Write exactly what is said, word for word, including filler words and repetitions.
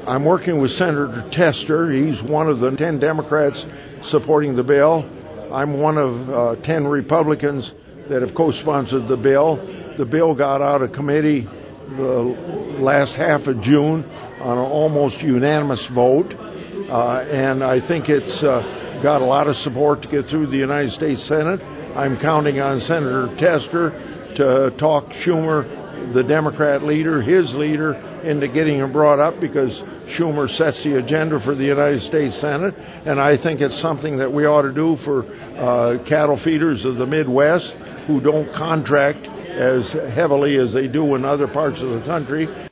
I'm working with Senator Tester. He's one of the ten Democrats supporting the bill. I'm one of uh, ten Republicans that have co-sponsored the bill. The bill got out of committee the last half of June on an almost unanimous vote, uh, and I think it's uh, got a lot of support to get through the United States Senate. I'm counting on Senator Tester to talk Schumer, the Democrat leader, his leader, into getting him brought up, because Schumer sets the agenda for the United States Senate, and I think it's something that we ought to do for uh, cattle feeders of the Midwest who don't contract as heavily as they do in other parts of the country.